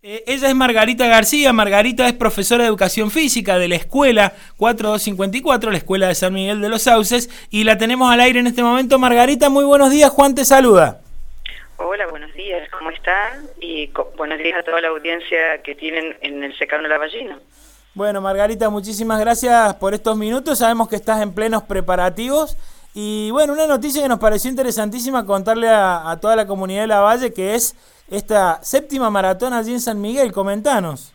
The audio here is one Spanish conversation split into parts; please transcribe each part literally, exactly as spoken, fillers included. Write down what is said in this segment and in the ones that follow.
Eh, ella es Margarita García. Margarita es profesora de Educación Física de la escuela cuatro dos cinco cuatro, la escuela de San Miguel de los Sauces, y la tenemos al aire en este momento. Margarita, muy buenos días, Juan te saluda. Hola, buenos días, ¿cómo están? Y buenos días a toda la audiencia que tienen en el secano La Ballina. Bueno, Margarita, muchísimas gracias por estos minutos. Sabemos que estás en plenos preparativos. Y bueno, una noticia que nos pareció interesantísima contarle a, a toda la comunidad de La Valle, que es esta séptima maratón allí en San Miguel. Comentanos.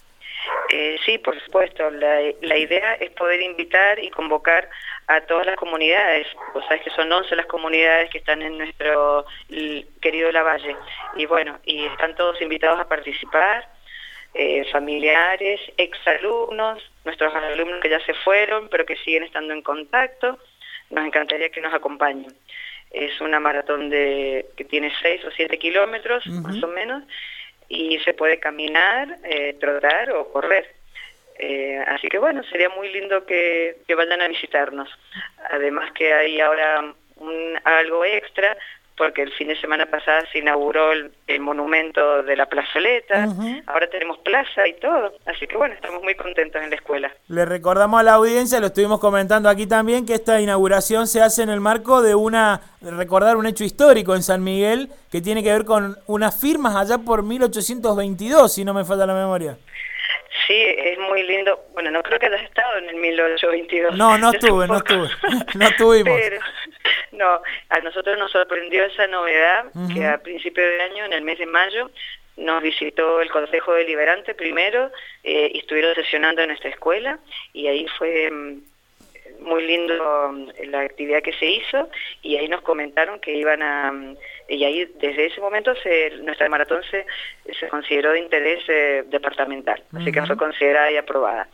Eh, sí, por supuesto. La, la idea es poder invitar y convocar a todas las comunidades. Vos sabés que son once las comunidades que están en nuestro querido La Valle. Y bueno, y están todos invitados a participar. Eh, familiares, exalumnos, nuestros alumnos que ya se fueron, pero que siguen estando en contacto. Nos encantaría que nos acompañen. Es una maratón de que tiene seis o siete kilómetros, uh-huh. más o menos, y se puede caminar, eh, trotar o correr. Eh, así que bueno, sería muy lindo que, que vayan a visitarnos. Además que hay ahora un, algo extra, porque el fin de semana pasado se inauguró el, el monumento de la plazoleta, uh-huh. ahora tenemos plaza y todo, así que bueno, estamos muy contentos en la escuela. Le recordamos a la audiencia, lo estuvimos comentando aquí también, que esta inauguración se hace en el marco de una, de recordar un hecho histórico en San Miguel, que tiene que ver con unas firmas allá por mil ochocientos veintidós, si no me falta la memoria. Sí, es muy lindo. Bueno, no creo que hayas estado en el mil ochocientos veintidós. No, no estuve, no estuve, no estuvimos. Pero, no, a nosotros nos sorprendió esa novedad, uh-huh. que a principio de año, en el mes de mayo, nos visitó el Consejo Deliberante primero, eh, y estuvieron sesionando en nuestra escuela, y ahí fue um, muy lindo la actividad que se hizo, y ahí nos comentaron que iban a... Um, y ahí desde ese momento se, nuestra maratón se, se consideró de interés eh, departamental, uh-huh. así que fue considerada y aprobada.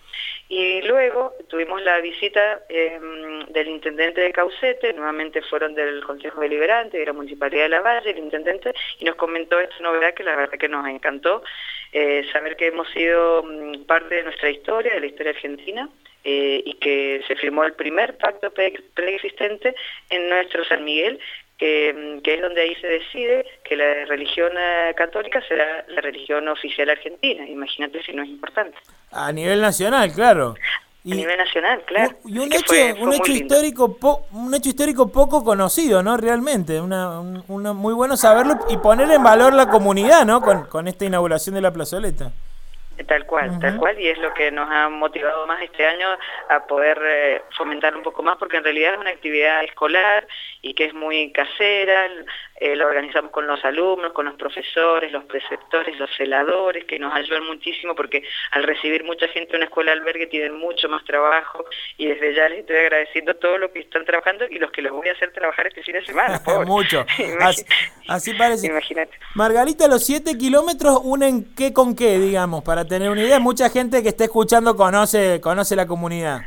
Y luego tuvimos la visita eh, del intendente de Caucete, nuevamente fueron del Consejo Deliberante, de la Municipalidad de La Valle, el intendente, y nos comentó esta novedad que la verdad que nos encantó, eh, saber que hemos sido um, parte de nuestra historia, de la historia argentina, eh, y que se firmó el primer pacto pre- preexistente en nuestro San Miguel, Que, que es donde ahí se decide que la religión eh, católica será la religión oficial argentina. Imagínate si no es importante. A nivel nacional, claro. Y, a nivel nacional, claro. Y un hecho, fue, fue un hecho histórico, po, un hecho histórico poco conocido, ¿no? Realmente, una, un, una muy bueno saberlo y poner en valor la comunidad, ¿no? Con, con esta inauguración de la plazoleta. Tal cual, uh-huh. tal cual, y es lo que nos ha motivado más este año a poder eh, fomentar un poco más, porque en realidad es una actividad escolar y que es muy casera, eh, la organizamos con los alumnos, con los profesores, los preceptores, los celadores, que nos ayudan muchísimo, porque al recibir mucha gente en una escuela de albergue tienen mucho más trabajo, y desde ya les estoy agradeciendo todo lo que están trabajando y los que los voy a hacer trabajar este fin de semana. Mucho, así, así parece. Imagínate. Margarita, los siete kilómetros unen qué con qué, digamos, para tener una idea. Mucha gente que está escuchando conoce conoce la comunidad.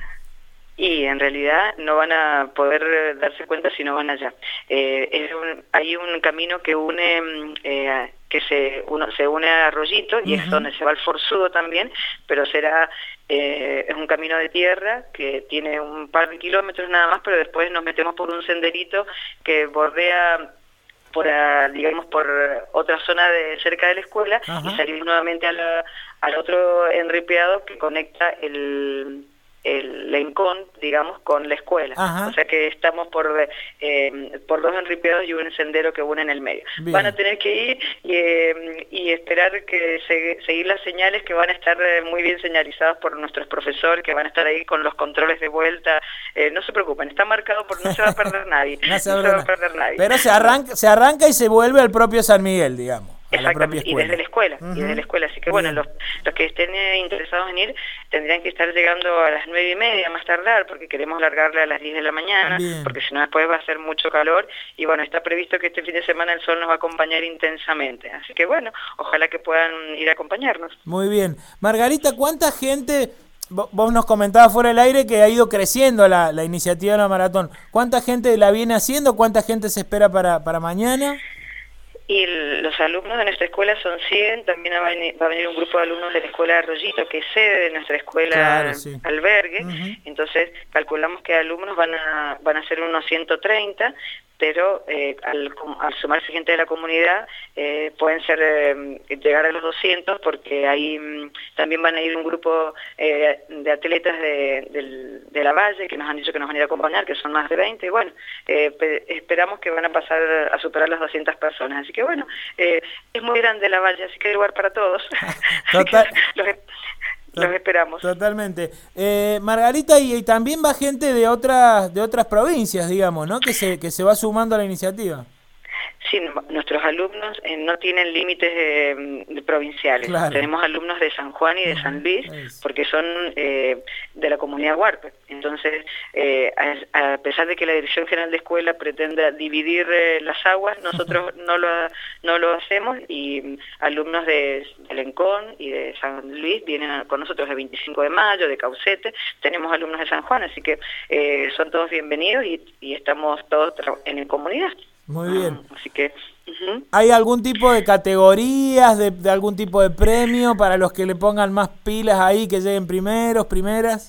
Y en realidad no van a poder darse cuenta si no van allá. Eh, es un, hay un camino que une, eh, que se uno se une a Arroyito, y uh-huh. es donde se va el Forzudo también, pero será eh, es un camino de tierra que tiene un par de kilómetros nada más, pero después nos metemos por un senderito que bordea por a, digamos por otra zona de cerca de la escuela, uh-huh. y salimos nuevamente a la, al otro enripeado que conecta el el Lencón, digamos, con la escuela. Ajá. O sea que estamos por eh, por dos enripeados y un sendero que une en el medio. Bien. Van a tener que ir y, eh, y esperar que se, seguir las señales, que van a estar eh, muy bien señalizadas por nuestros profesores, que van a estar ahí con los controles de vuelta. Eh, no se preocupen, está marcado, por no se va a perder nadie. no se, no se va a perder nadie. Pero se arranca, se arranca y se vuelve al propio San Miguel, digamos. Exactamente, y desde la escuela, uh-huh. y desde la escuela, así que bueno, los, los que estén eh, interesados en ir tendrían que estar llegando a las nueve y media más tardar, porque queremos largarle a las diez de la mañana, bien. Porque si no después va a hacer mucho calor, y bueno, está previsto que este fin de semana el sol nos va a acompañar intensamente, así que bueno, ojalá que puedan ir a acompañarnos. Muy bien. Margarita, ¿cuánta gente, vos nos comentabas fuera del aire que ha ido creciendo la, la iniciativa de la maratón, cuánta gente la viene haciendo, cuánta gente se espera para, para mañana? Y los alumnos de nuestra escuela son cien, también va a, venir, va a venir un grupo de alumnos de la escuela de Arroyito, que es sede de nuestra escuela, claro, sí. albergue, uh-huh. entonces calculamos que alumnos van a van a ser unos ciento treinta, pero eh, al, al sumarse gente de la comunidad eh, pueden ser eh, llegar a los doscientos, porque ahí mm, también van a ir un grupo eh, de atletas de, de, de la Valle que nos han dicho que nos van a ir a acompañar, que son más de veinte, y bueno, eh, esperamos que van a pasar a superar las doscientas personas, así que bueno, eh, es muy grande la Valle, así que hay lugar para todos. Total. los, los esperamos. Totalmente. Eh, Margarita, y, y también va gente de otras de otras provincias, digamos, ¿no? Que se que se va sumando a la iniciativa. Sí, nuestros alumnos eh, no tienen límites eh, provinciales. Claro. Tenemos alumnos de San Juan y de San Luis, porque son eh, de la comunidad Huarpe. Entonces, eh, a, a pesar de que la Dirección General de Escuela pretenda dividir eh, las aguas, nosotros no lo no lo hacemos, y alumnos de, de Lencón y de San Luis vienen con nosotros de veinticinco de mayo, de Caucete. Tenemos alumnos de San Juan, así que eh, son todos bienvenidos y, y estamos todos en comunidad. Muy bien. Así que, uh-huh. ¿Hay algún tipo de categorías, de, de algún tipo de premio para los que le pongan más pilas ahí, que lleguen primeros, primeras?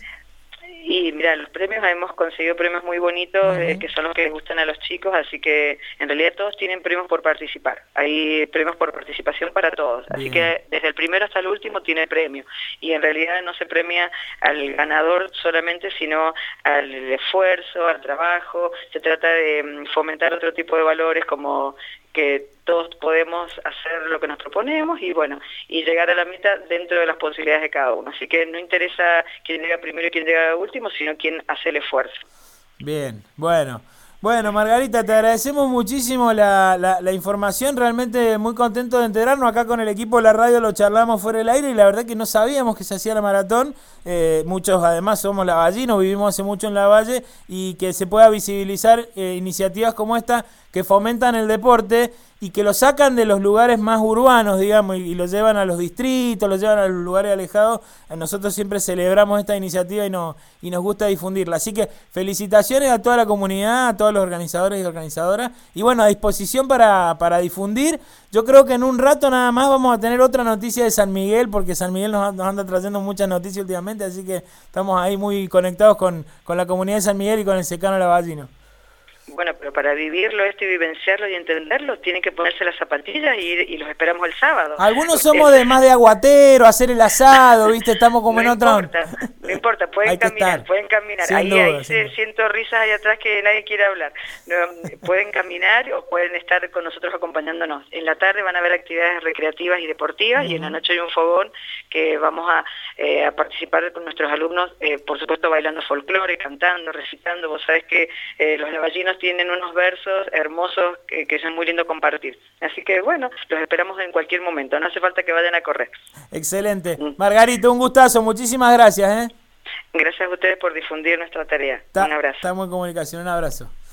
Y mira, los premios, hemos conseguido premios muy bonitos, uh-huh. eh, que son los que les gustan a los chicos, así que en realidad todos tienen premios por participar. Hay premios por participación para todos, así Bien. que desde el primero hasta el último tiene premio. Y en realidad no se premia al ganador solamente, sino al esfuerzo, al trabajo. Se trata de fomentar otro tipo de valores, como que todos podemos hacer lo que nos proponemos y bueno, y llegar a la meta dentro de las posibilidades de cada uno. Así que no interesa quién llega primero y quién llega último, sino quién hace el esfuerzo. Bien, bueno. Bueno, Margarita, te agradecemos muchísimo la, la, la información, realmente muy contento de enterarnos. Acá con el equipo de la radio lo charlamos fuera del aire y la verdad que no sabíamos que se hacía la maratón. Eh, muchos además somos lavallinos, vivimos hace mucho en la Valle, y que se pueda visibilizar eh, iniciativas como esta que fomentan el deporte y que lo sacan de los lugares más urbanos, digamos, y, y lo llevan a los distritos, lo llevan a los lugares alejados. Nosotros siempre celebramos esta iniciativa y, no, y nos gusta difundirla. Así que felicitaciones a toda la comunidad, a todos los organizadores y organizadoras, y bueno, a disposición para, para difundir. Yo creo que en un rato nada más vamos a tener otra noticia de San Miguel, porque San Miguel nos, nos anda trayendo muchas noticias últimamente, así que estamos ahí muy conectados con, con la comunidad de San Miguel y con el Secano Lavallino. Bueno, pero para vivirlo esto y vivenciarlo y entenderlo, tienen que ponerse las zapatillas y, y los esperamos el sábado. Algunos somos de más de aguatero, hacer el asado, ¿viste? Estamos como no en otra... Importa, no importa, pueden caminar, estar. pueden caminar. Sin ahí, duda, ahí se, siento risas allá atrás que nadie quiere hablar. No, pueden caminar o pueden estar con nosotros acompañándonos. En la tarde van a haber actividades recreativas y deportivas, uh-huh. y en la noche hay un fogón que vamos a, eh, a participar con nuestros alumnos, eh, por supuesto bailando folclore, cantando, recitando. Vos sabés que eh, los lavallinos tienen unos versos hermosos que, que son muy lindo compartir. Así que bueno, los esperamos en cualquier momento, no hace falta que vayan a correr. Excelente. Mm. Margarita, un gustazo, muchísimas gracias. ¿eh? Gracias a ustedes por difundir nuestra tarea. Ta, un abrazo. Estamos en comunicación, un abrazo.